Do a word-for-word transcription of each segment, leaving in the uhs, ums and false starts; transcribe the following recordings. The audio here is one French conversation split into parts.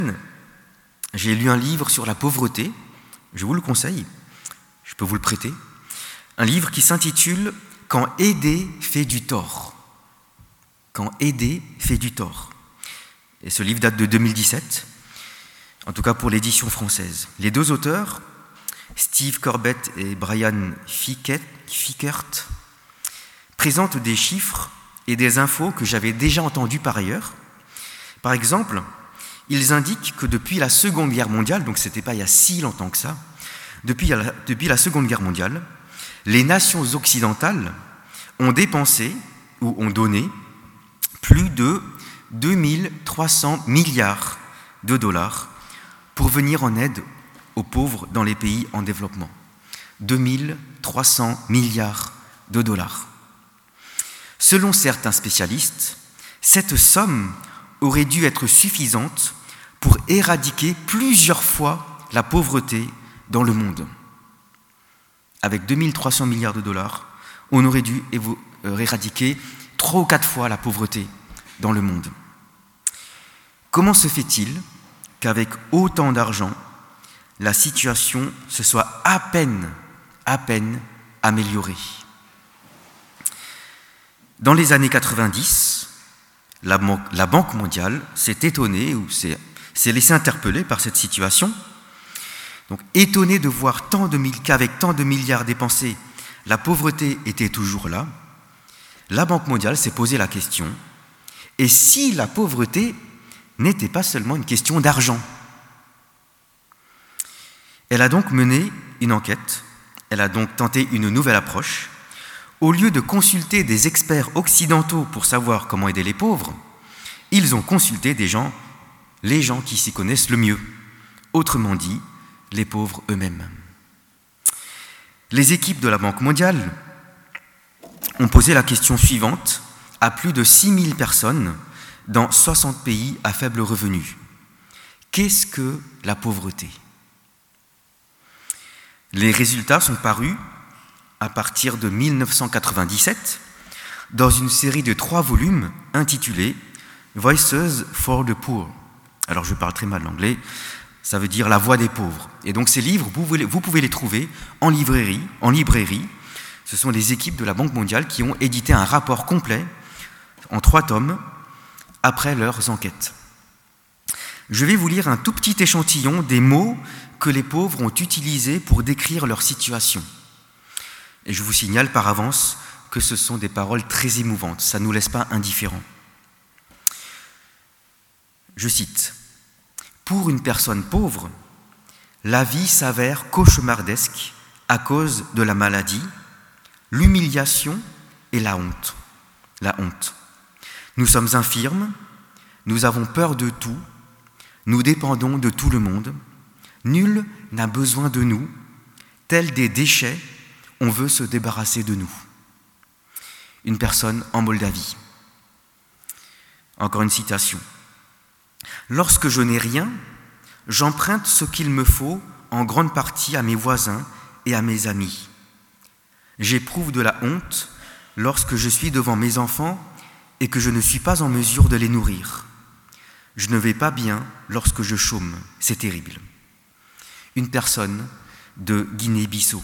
J'ai lu un livre sur la pauvreté, je vous le conseille, je peux vous le prêter, un livre qui s'intitule « Quand aider fait du tort ». Quand aider fait du tort. Et ce livre date de deux mille dix-sept, en tout cas pour l'édition française. Les deux auteurs, Steve Corbett et Brian Fickert, présentent des chiffres et des infos que j'avais déjà entendues par ailleurs. Par exemple, ils indiquent que depuis la Seconde Guerre mondiale, donc ce n'était pas il y a si longtemps que ça, depuis la, depuis la Seconde Guerre mondiale, les nations occidentales ont dépensé ou ont donné plus de deux mille trois cents milliards de dollars pour venir en aide aux pauvres dans les pays en développement. deux mille trois cents milliards de dollars. Selon certains spécialistes, cette somme aurait dû être suffisante pour éradiquer plusieurs fois la pauvreté dans le monde. Avec deux mille trois cents milliards de dollars, on aurait dû éradiquer trois ou quatre fois la pauvreté dans le monde. Comment se fait-il qu'avec autant d'argent, la situation se soit à peine, à peine améliorée? Dans les années quatre-vingt-dix, la, la Banque mondiale s'est étonnée ou s'est, s'est laissée interpeller par cette situation. Donc, étonnée de voir tant de, qu'avec tant de milliards dépensés, la pauvreté était toujours là, la Banque mondiale s'est posé la question, et si la pauvreté n'était pas seulement une question d'argent? Elle a donc mené une enquête, elle a donc tenté une nouvelle approche. Au lieu de consulter des experts occidentaux pour savoir comment aider les pauvres, ils ont consulté des gens, les gens qui s'y connaissent le mieux, autrement dit, les pauvres eux-mêmes. Les équipes de la Banque mondiale ont posé la question suivante à plus de six mille personnes dans soixante pays à faible revenu. Qu'est-ce que la pauvreté? Les résultats sont parus à partir de mille neuf cent quatre-vingt-dix-sept dans une série de trois volumes intitulés « Voices for the Poor ». Alors je parle très mal l'anglais, ça veut dire « la voix des pauvres ». Et donc ces livres, vous pouvez, vous pouvez les trouver en librairie, en librairie. Ce sont les équipes de la Banque mondiale qui ont édité un rapport complet en trois tomes après leurs enquêtes. Je vais vous lire un tout petit échantillon des mots que les pauvres ont utilisés pour décrire leur situation. Et je vous signale par avance que ce sont des paroles très émouvantes, ça ne nous laisse pas indifférents. Je cite, « Pour une personne pauvre, la vie s'avère cauchemardesque à cause de la maladie, l'humiliation et la honte. La honte. Nous sommes infirmes, nous avons peur de tout, nous dépendons de tout le monde, nul n'a besoin de nous, tels des déchets, on veut se débarrasser de nous. » Une personne en Moldavie. Encore une citation. « Lorsque je n'ai rien, j'emprunte ce qu'il me faut en grande partie à mes voisins et à mes amis. J'éprouve de la honte lorsque je suis devant mes enfants et que je ne suis pas en mesure de les nourrir. Je ne vais pas bien lorsque je chôme, c'est terrible. » Une personne de Guinée-Bissau.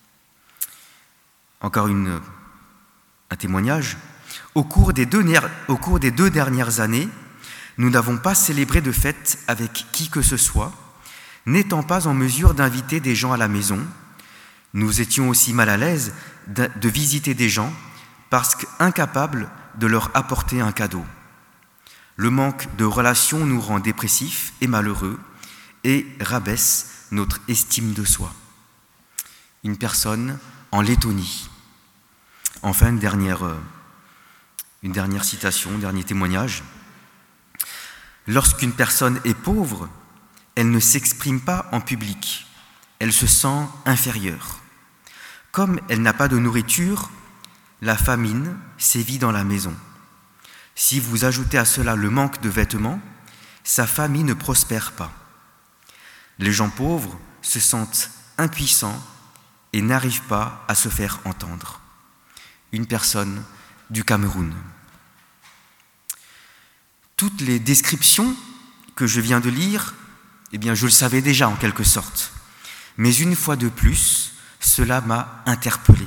Encore une, un témoignage. Au cours, des deux, au cours des deux dernières années, nous n'avons pas célébré de fête avec qui que ce soit, n'étant pas en mesure d'inviter des gens à la maison. Nous étions aussi mal à l'aise de, de visiter des gens parce qu'incapables de leur apporter un cadeau. Le manque de relations nous rend dépressifs et malheureux et rabaisse notre estime de soi. Une personne en Lettonie. Enfin, une dernière, une dernière citation, un dernier témoignage. Lorsqu'une personne est pauvre, elle ne s'exprime pas en public. Elle se sent inférieure. Comme elle n'a pas de nourriture, la famine sévit dans la maison. Si vous ajoutez à cela le manque de vêtements, sa famille ne prospère pas. Les gens pauvres se sentent impuissants et n'arrivent pas à se faire entendre. Une personne du Cameroun. Toutes les descriptions que je viens de lire, eh bien, je le savais déjà en quelque sorte. Mais une fois de plus, cela m'a interpellé.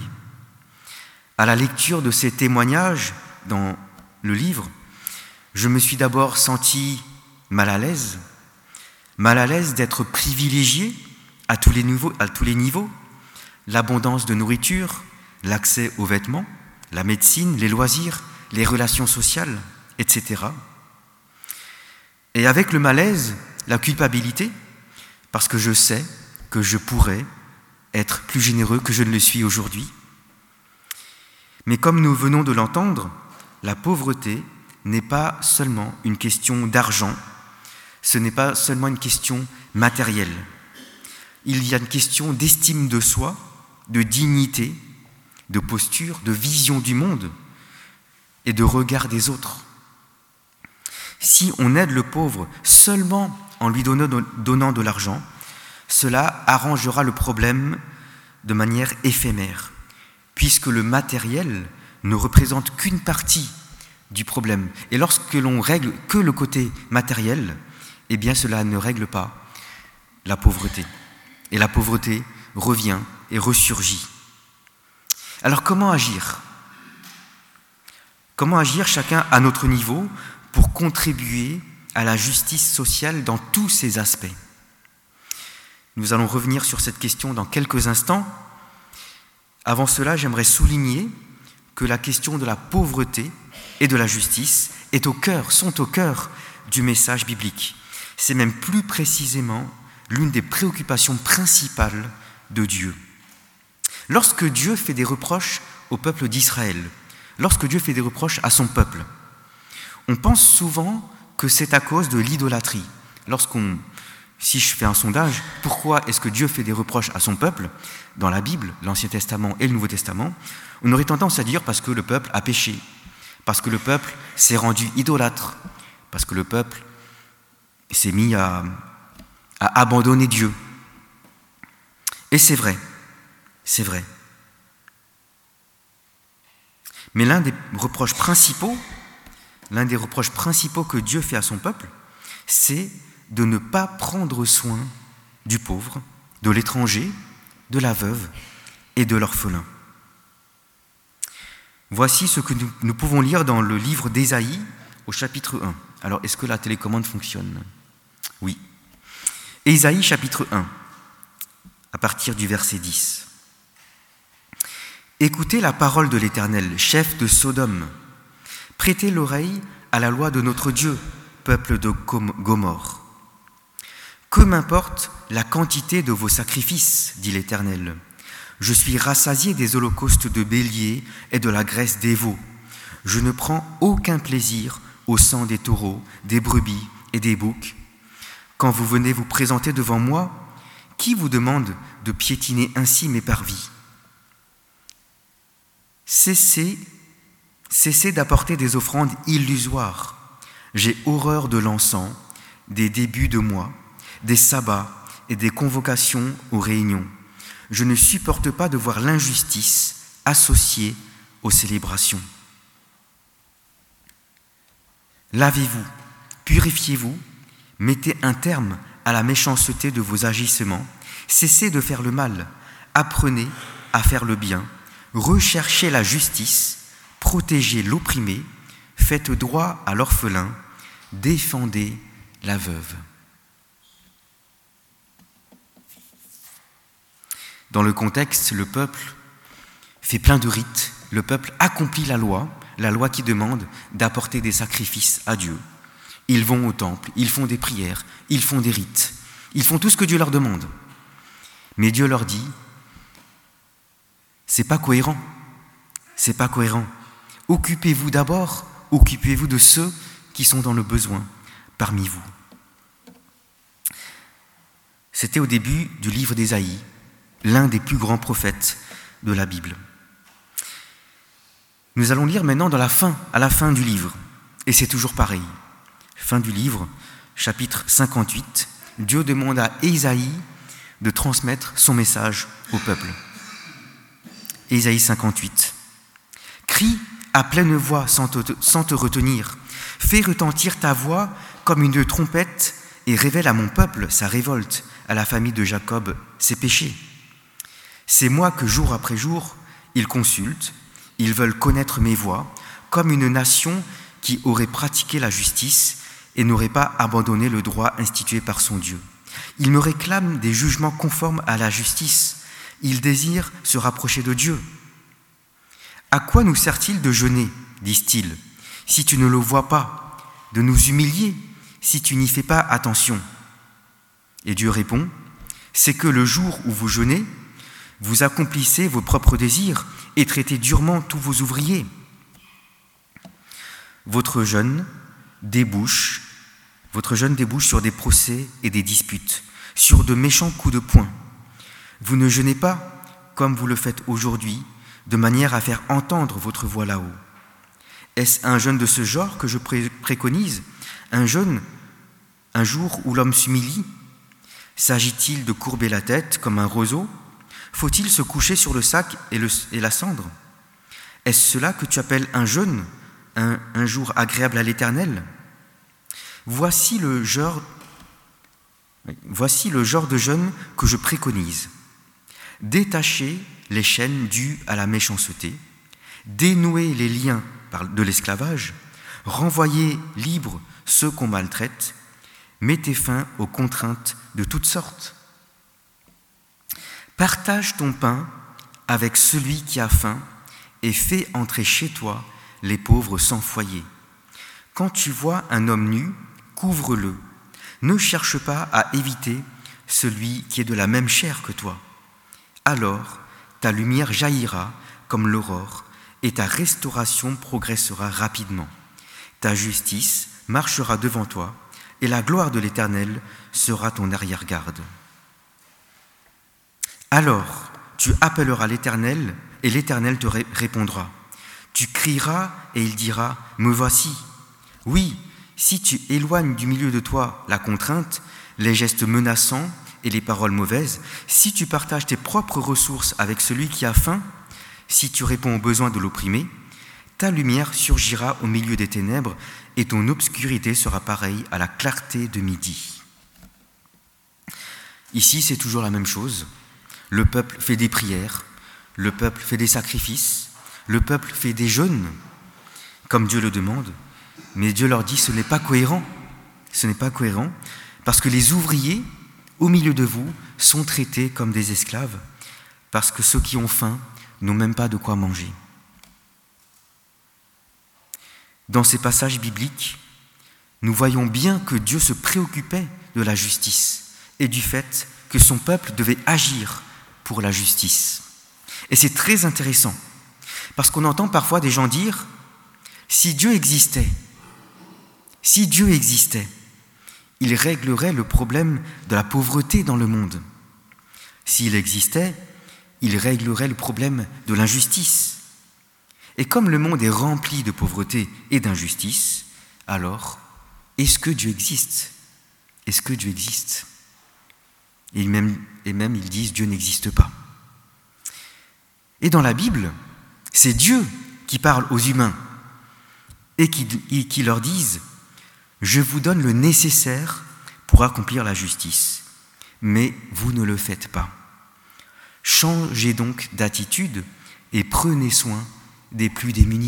À la lecture de ces témoignages dans le livre, je me suis d'abord senti mal à l'aise, mal à l'aise d'être privilégié à tous les niveaux, à tous les niveaux, l'abondance de nourriture, l'accès aux vêtements, la médecine, les loisirs, les relations sociales, et cetera. Et avec le malaise, la culpabilité, parce que je sais que je pourrais être plus généreux que je ne le suis aujourd'hui. Mais comme nous venons de l'entendre, la pauvreté n'est pas seulement une question d'argent, ce n'est pas seulement une question matérielle. Il y a une question d'estime de soi, de dignité, de posture, de vision du monde et de regard des autres. Si on aide le pauvre seulement en lui donnant de l'argent, cela arrangera le problème de manière éphémère, puisque le matériel ne représente qu'une partie du problème. Et lorsque l'on règle que le côté matériel, eh bien cela ne règle pas la pauvreté. Et la pauvreté revient et ressurgit. Alors comment agir ? Comment agir chacun à notre niveau pour contribuer à la justice sociale dans tous ses aspects ? Nous allons revenir sur cette question dans quelques instants. Avant cela, j'aimerais souligner que la question de la pauvreté et de la justice est au cœur, sont au cœur du message biblique. C'est même plus précisément l'une des préoccupations principales de Dieu. Lorsque Dieu fait des reproches au peuple d'Israël, lorsque Dieu fait des reproches à son peuple, on pense souvent que c'est à cause de l'idolâtrie. Lorsqu'on, si je fais un sondage, pourquoi est-ce que Dieu fait des reproches à son peuple dans la Bible, l'Ancien Testament et le Nouveau Testament, on aurait tendance à dire parce que le peuple a péché, parce que le peuple s'est rendu idolâtre, parce que le peuple s'est mis à, à abandonner Dieu. Et c'est vrai, c'est vrai. Mais l'un des reproches principaux, l'un des reproches principaux que Dieu fait à son peuple, c'est de ne pas prendre soin du pauvre, de l'étranger, de la veuve et de l'orphelin. Voici ce que nous, nous pouvons lire dans le livre d'Ésaïe au chapitre un. Alors, est-ce que la télécommande fonctionne ? Oui. Ésaïe chapitre un, à partir du verset dix. Écoutez la parole de l'Éternel, chef de Sodome. Prêtez l'oreille à la loi de notre Dieu, peuple de Gomorrhe. Que m'importe la quantité de vos sacrifices, dit l'Éternel. Je suis rassasié des holocaustes de béliers et de la graisse des veaux. Je ne prends aucun plaisir au sang des taureaux, des brebis et des boucs. Quand vous venez vous présenter devant moi, qui vous demande de piétiner ainsi mes parvis ? Cessez, cessez d'apporter des offrandes illusoires. J'ai horreur de l'encens, des débuts de mois, des sabbats et des convocations aux réunions. Je ne supporte pas de voir l'injustice associée aux célébrations. Lavez-vous, purifiez-vous, mettez un terme à la méchanceté de vos agissements, cessez de faire le mal, apprenez à faire le bien, recherchez la justice, protégez l'opprimé, faites droit à l'orphelin, défendez la veuve. Dans le contexte, le peuple fait plein de rites, le peuple accomplit la loi, la loi qui demande d'apporter des sacrifices à Dieu. Ils vont au temple, ils font des prières, ils font des rites, ils font tout ce que Dieu leur demande. Mais Dieu leur dit, c'est pas cohérent, c'est pas cohérent. Occupez-vous d'abord, occupez-vous de ceux qui sont dans le besoin parmi vous. C'était au début du livre d'Ésaïe, l'un des plus grands prophètes de la Bible. Nous allons lire maintenant dans la fin, à la fin du livre, et c'est toujours pareil. Fin du livre, chapitre cinquante-huit, Dieu demande à Ésaïe de transmettre son message au peuple. Ésaïe cinquante-huit. Crie à pleine voix sans te, sans te retenir. Fais retentir ta voix comme une trompette et révèle à mon peuple sa révolte, à la famille de Jacob ses péchés. C'est moi que jour après jour, ils consultent, ils veulent connaître mes voies, comme une nation qui aurait pratiqué la justice et n'aurait pas abandonné le droit institué par son Dieu. Ils me réclament des jugements conformes à la justice. Ils désirent se rapprocher de Dieu. À quoi nous sert-il de jeûner, disent-ils, si tu ne le vois pas, de nous humilier, si tu n'y fais pas attention? Et Dieu répond, c'est que le jour où vous jeûnez, vous accomplissez vos propres désirs et traitez durement tous vos ouvriers. Votre jeûne débouche, votre jeûne débouche sur des procès et des disputes, sur de méchants coups de poing. Vous ne jeûnez pas comme vous le faites aujourd'hui, de manière à faire entendre votre voix là-haut. Est-ce un jeûne de ce genre que je pré- préconise? Un jeûne, un jour où l'homme s'humilie? S'agit-il de courber la tête comme un roseau? Faut-il se coucher sur le sac et, le, et la cendre? Est-ce cela que tu appelles un jeûne, un, un jour agréable à l'Éternel? Voici le genre, voici le genre de jeûne que je préconise. Détacher les chaînes dues à la méchanceté, dénouer les liens de l'esclavage, renvoyer libres ceux qu'on maltraite, mettez fin aux contraintes de toutes sortes. Partage ton pain avec celui qui a faim et fais entrer chez toi les pauvres sans foyer. Quand tu vois un homme nu, couvre-le. Ne cherche pas à éviter celui qui est de la même chair que toi. Alors, ta lumière jaillira comme l'aurore et ta restauration progressera rapidement. Ta justice marchera devant toi et la gloire de l'Éternel sera ton arrière-garde. Alors, tu appelleras l'Éternel et l'Éternel te ré- répondra. Tu crieras et il dira « Me voici ». Oui, si tu éloignes du milieu de toi la contrainte, les gestes menaçants et les paroles mauvaises, si tu partages tes propres ressources avec celui qui a faim, si tu réponds aux besoins de l'opprimé, ta lumière surgira au milieu des ténèbres et ton obscurité sera pareille à la clarté de midi. Ici, c'est toujours la même chose. Le peuple fait des prières, le peuple fait des sacrifices, le peuple fait des jeûnes, comme Dieu le demande, mais Dieu leur dit ce n'est pas cohérent. Ce n'est pas cohérent parce que les ouvriers, au milieu de vous, sont traités comme des esclaves, parce que ceux qui ont faim n'ont même pas de quoi manger. Dans ces passages bibliques, nous voyons bien que Dieu se préoccupait de la justice et du fait que son peuple devait agir pour la justice. Et c'est très intéressant, parce qu'on entend parfois des gens dire « Si Dieu existait, si Dieu existait, il réglerait le problème de la pauvreté dans le monde. S'il existait, il réglerait le problème de l'injustice. Et comme le monde est rempli de pauvreté et d'injustice, alors, est-ce que Dieu existe? Est-ce que Dieu existe ?» Et même, et même ils disent « Dieu n'existe pas ». Et dans la Bible, c'est Dieu qui parle aux humains et qui, et qui leur disent « Je vous donne le nécessaire pour accomplir la justice, mais vous ne le faites pas. Changez donc d'attitude et prenez soin des plus démunis. »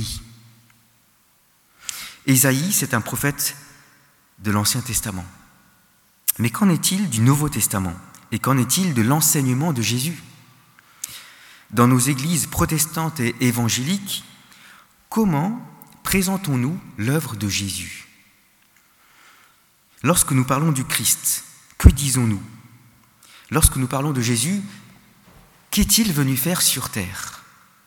Ésaïe, c'est un prophète de l'Ancien Testament. Mais qu'en est-il du Nouveau Testament? Et qu'en est-il de l'enseignement de Jésus? Dans nos églises protestantes et évangéliques, comment présentons-nous l'œuvre de Jésus? Lorsque nous parlons du Christ, que disons-nous? Lorsque nous parlons de Jésus, qu'est-il venu faire sur terre?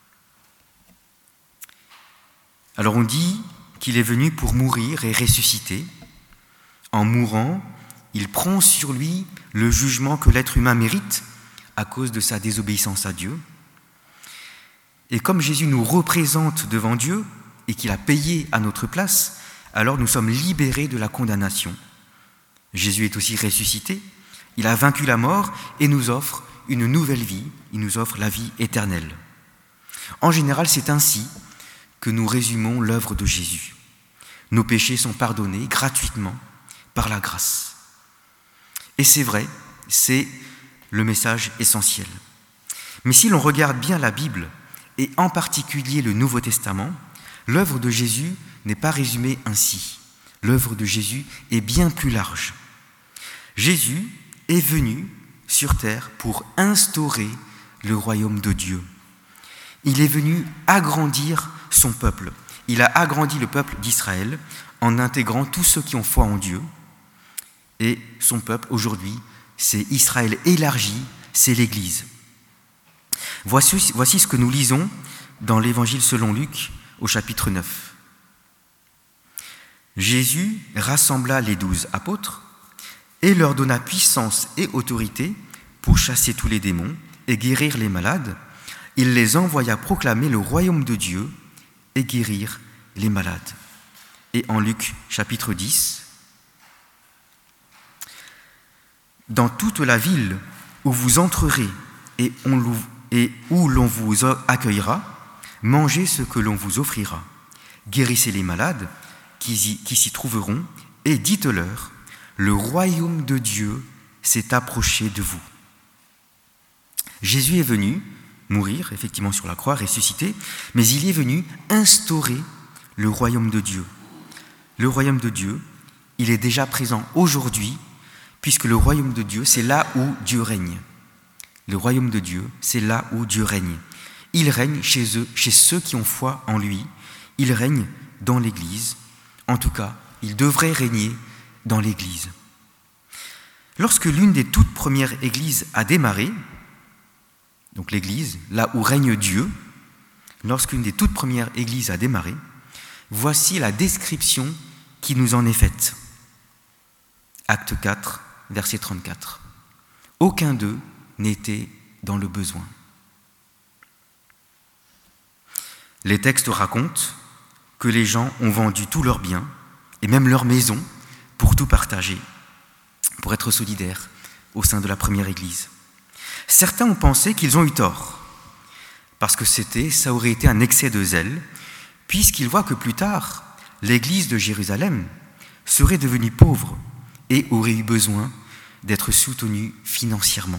Alors on dit qu'il est venu pour mourir et ressusciter. En mourant, il prend sur lui le jugement que l'être humain mérite à cause de sa désobéissance à Dieu. Et comme Jésus nous représente devant Dieu et qu'il a payé à notre place, alors nous sommes libérés de la condamnation. Jésus est aussi ressuscité, il a vaincu la mort et nous offre une nouvelle vie, il nous offre la vie éternelle. En général, c'est ainsi que nous résumons l'œuvre de Jésus. Nos péchés sont pardonnés gratuitement par la grâce. Et c'est vrai, c'est le message essentiel. Mais si l'on regarde bien la Bible, et en particulier le Nouveau Testament, l'œuvre de Jésus n'est pas résumée ainsi. L'œuvre de Jésus est bien plus large. Jésus est venu sur terre pour instaurer le royaume de Dieu. Il est venu agrandir son peuple. Il a agrandi le peuple d'Israël en intégrant tous ceux qui ont foi en Dieu. Et son peuple, aujourd'hui, c'est Israël élargi, c'est l'Église. Voici, voici ce que nous lisons dans l'Évangile selon Luc, au chapitre neuf. Jésus rassembla les douze apôtres et leur donna puissance et autorité pour chasser tous les démons et guérir les malades. Il les envoya proclamer le royaume de Dieu et guérir les malades. Et en Luc chapitre dix, dans toute la ville où vous entrerez et, on, et où l'on vous accueillera, mangez ce que l'on vous offrira. Guérissez les malades qui, y, qui s'y trouveront et dites-leur, le royaume de Dieu s'est approché de vous. Jésus est venu mourir, effectivement sur la croix, ressuscité, mais il est venu instaurer le royaume de Dieu. Le royaume de Dieu, il est déjà présent aujourd'hui, puisque le royaume de Dieu, c'est là où Dieu règne. Le royaume de Dieu, c'est là où Dieu règne. Il règne chez eux, chez ceux qui ont foi en lui. Il règne dans l'Église. En tout cas, il devrait régner dans l'Église. Lorsque l'une des toutes premières églises a démarré, donc l'Église, là où règne Dieu, lorsqu'une des toutes premières églises a démarré, voici la description qui nous en est faite. Acte quatre, verset trente-quatre. Aucun d'eux n'était dans le besoin. Les textes racontent que les gens ont vendu tous leurs biens et même leurs maisons pour tout partager, pour être solidaires au sein de la première église. Certains ont pensé qu'ils ont eu tort, parce que c'était, ça aurait été un excès de zèle, puisqu'ils voient que plus tard, l'église de Jérusalem serait devenue pauvre et aurait eu besoin d'être soutenue financièrement.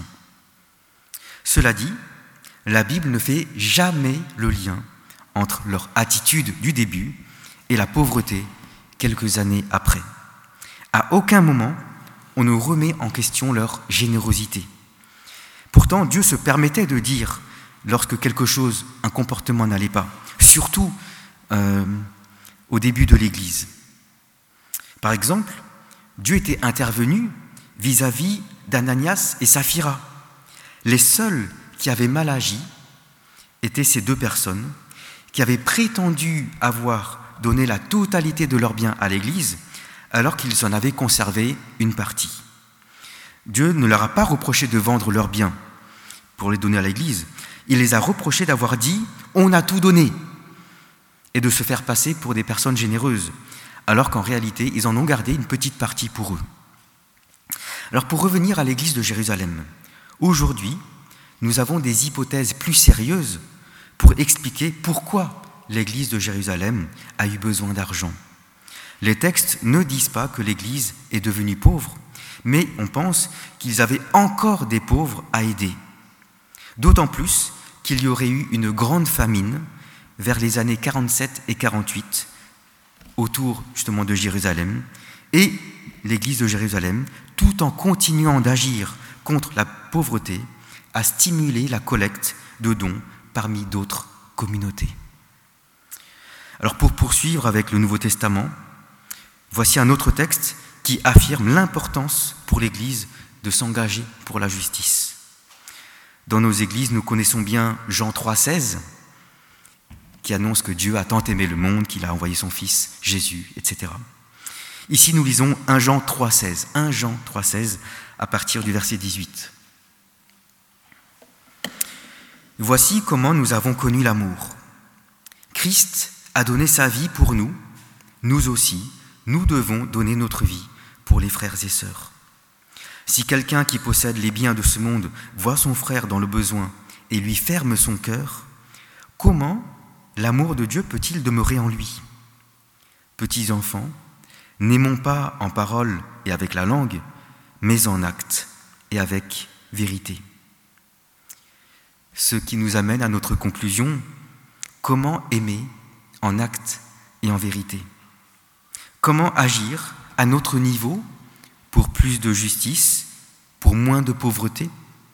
Cela dit, la Bible ne fait jamais le lien entre leur attitude du début et la pauvreté quelques années après. À aucun moment, on ne remet en question leur générosité. Pourtant, Dieu se permettait de dire, lorsque quelque chose, un comportement n'allait pas, surtout euh, au début de l'Église. Par exemple, Dieu était intervenu vis-à-vis d'Ananias et Saphira. Les seuls qui avaient mal agi étaient ces deux personnes qui avaient prétendu avoir donné la totalité de leurs biens à l'Église alors qu'ils en avaient conservé une partie. Dieu ne leur a pas reproché de vendre leurs biens pour les donner à l'Église. Il les a reprochés d'avoir dit « on a tout donné » et de se faire passer pour des personnes généreuses, alors qu'en réalité, ils en ont gardé une petite partie pour eux. Alors pour revenir à l'Église de Jérusalem, aujourd'hui, nous avons des hypothèses plus sérieuses pour expliquer pourquoi l'Église de Jérusalem a eu besoin d'argent. Les textes ne disent pas que l'Église est devenue pauvre, mais on pense qu'ils avaient encore des pauvres à aider. D'autant plus qu'il y aurait eu une grande famine vers les années quarante-sept et quarante-huit, autour justement de Jérusalem, et l'Église de Jérusalem, tout en continuant d'agir contre la pauvreté, a stimulé la collecte de dons parmi d'autres communautés. Alors pour poursuivre avec le Nouveau Testament, voici un autre texte qui affirme l'importance pour l'Église de s'engager pour la justice. Dans nos églises, nous connaissons bien Jean trois seize, qui annonce que Dieu a tant aimé le monde qu'il a envoyé son Fils, Jésus, et cetera. Ici, nous lisons un Jean trois seize, un Jean trois seize, à partir du verset dix-huit. Voici comment nous avons connu l'amour. Christ a donné sa vie pour nous, nous aussi, nous devons donner notre vie pour les frères et sœurs. Si quelqu'un qui possède les biens de ce monde voit son frère dans le besoin et lui ferme son cœur, comment l'amour de Dieu peut-il demeurer en lui ? Petits enfants, n'aimons pas en parole et avec la langue, mais en acte et avec vérité. Ce qui nous amène à notre conclusion, comment aimer en acte et en vérité? Comment agir à notre niveau pour plus de justice, pour moins de pauvreté?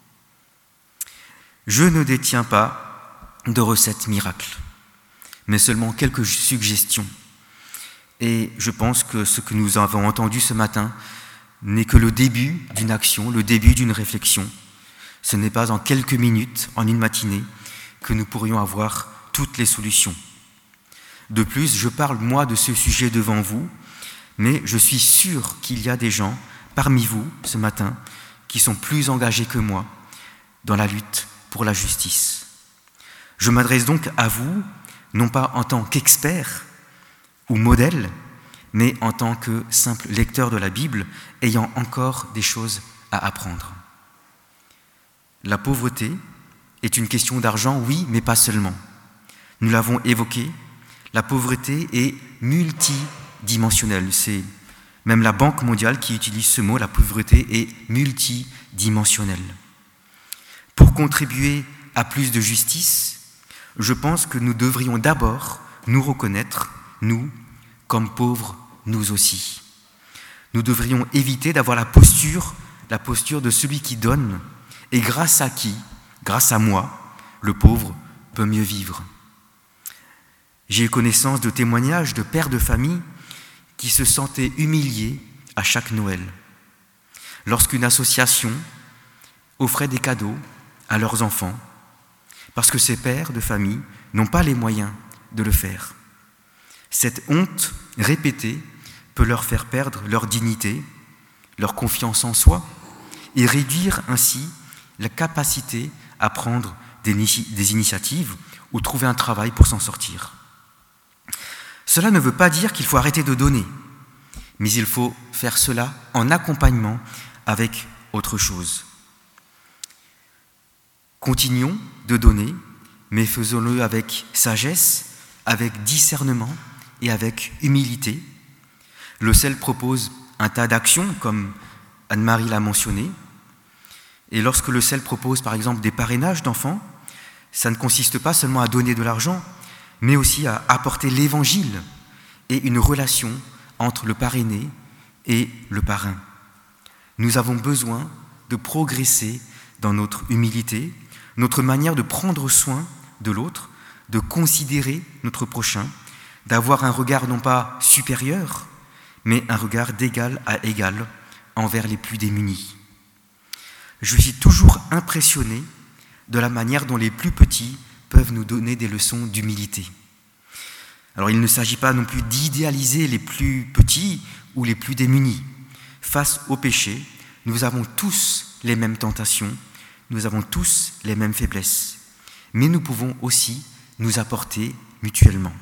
Je ne détiens pas de recette miracle, mais seulement quelques suggestions. Et je pense que ce que nous avons entendu ce matin n'est que le début d'une action, le début d'une réflexion. Ce n'est pas en quelques minutes, en une matinée, que nous pourrions avoir toutes les solutions. De plus, je parle moi de ce sujet devant vous, mais je suis sûr qu'il y a des gens parmi vous ce matin qui sont plus engagés que moi dans la lutte pour la justice. Je m'adresse donc à vous, non pas en tant qu'expert ou modèle, mais en tant que simple lecteur de la Bible, ayant encore des choses à apprendre. La pauvreté est une question d'argent, oui, mais pas seulement. Nous l'avons évoqué, la pauvreté est multidimensionnelle. C'est même la Banque mondiale qui utilise ce mot, la pauvreté est multidimensionnelle. Pour contribuer à plus de justice, je pense que nous devrions d'abord nous reconnaître, nous, comme pauvres, nous aussi. Nous devrions éviter d'avoir la posture, la posture de celui qui donne, et grâce à qui, grâce à moi, le pauvre peut mieux vivre. J'ai eu connaissance de témoignages de pères de famille qui se sentaient humiliés à chaque Noël, lorsqu'une association offrait des cadeaux à leurs enfants, parce que ces pères de famille n'ont pas les moyens de le faire. Cette honte répétée peut leur faire perdre leur dignité, leur confiance en soi, et réduire ainsi la capacité à prendre des, des initiatives ou trouver un travail pour s'en sortir. Cela ne veut pas dire qu'il faut arrêter de donner, mais il faut faire cela en accompagnement avec autre chose. Continuons de donner, mais faisons-le avec sagesse, avec discernement et avec humilité. Le C E L propose un tas d'actions, comme Anne-Marie l'a mentionné. Et lorsque le C E L propose par exemple des parrainages d'enfants, ça ne consiste pas seulement à donner de l'argent, mais aussi à apporter l'évangile et une relation entre le parrainé et le parrain. Nous avons besoin de progresser dans notre humilité, notre manière de prendre soin de l'autre, de considérer notre prochain, d'avoir un regard non pas supérieur, mais un regard d'égal à égal envers les plus démunis. Je suis toujours impressionné de la manière dont les plus petits peuvent nous donner des leçons d'humilité. Alors il ne s'agit pas non plus d'idéaliser les plus petits ou les plus démunis. Face au péché, nous avons tous les mêmes tentations, nous avons tous les mêmes faiblesses, mais nous pouvons aussi nous apporter mutuellement.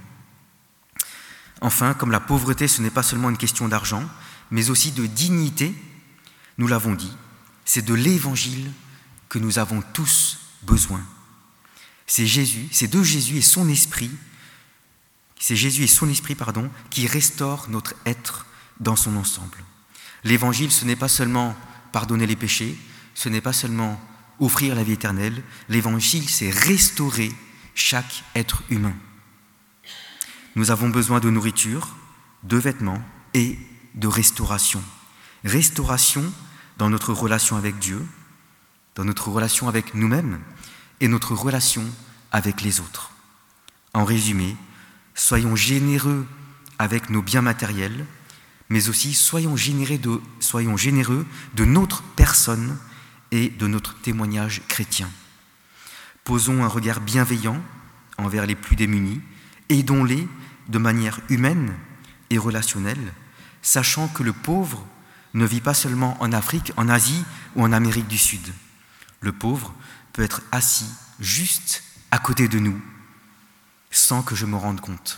Enfin, comme la pauvreté, ce n'est pas seulement une question d'argent, mais aussi de dignité, nous l'avons dit, c'est de l'évangile que nous avons tous besoin. C'est Jésus, c'est de Jésus et son esprit, c'est Jésus et son esprit, pardon, qui restaurent notre être dans son ensemble. L'évangile, ce n'est pas seulement pardonner les péchés, ce n'est pas seulement offrir la vie éternelle. L'évangile, c'est restaurer chaque être humain. Nous avons besoin de nourriture, de vêtements et de restauration. Restauration dans notre relation avec Dieu, dans notre relation avec nous-mêmes et notre relation avec les autres. En résumé, soyons généreux avec nos biens matériels, mais aussi soyons généreux de, soyons généreux de notre personne et de notre témoignage chrétien. Posons un regard bienveillant envers les plus démunis, aidons-les de manière humaine et relationnelle, sachant que le pauvre ne vit pas seulement en Afrique, en Asie ou en Amérique du Sud. Le pauvre peut être assis juste à côté de nous, sans que je me rende compte.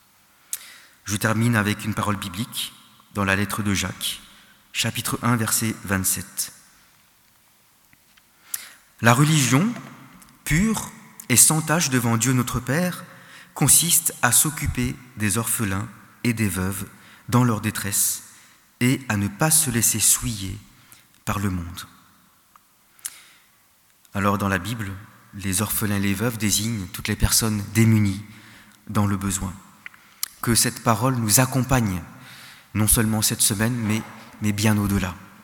Je termine avec une parole biblique dans la lettre de Jacques, chapitre un, verset vingt-sept. La religion, pure et sans tache devant Dieu notre Père, consiste à s'occuper des orphelins et des veuves dans leur détresse et à ne pas se laisser souiller par le monde. Alors dans la Bible, les orphelins et les veuves désignent toutes les personnes démunies dans le besoin. Que cette parole nous accompagne, non seulement cette semaine, mais, mais bien au-delà.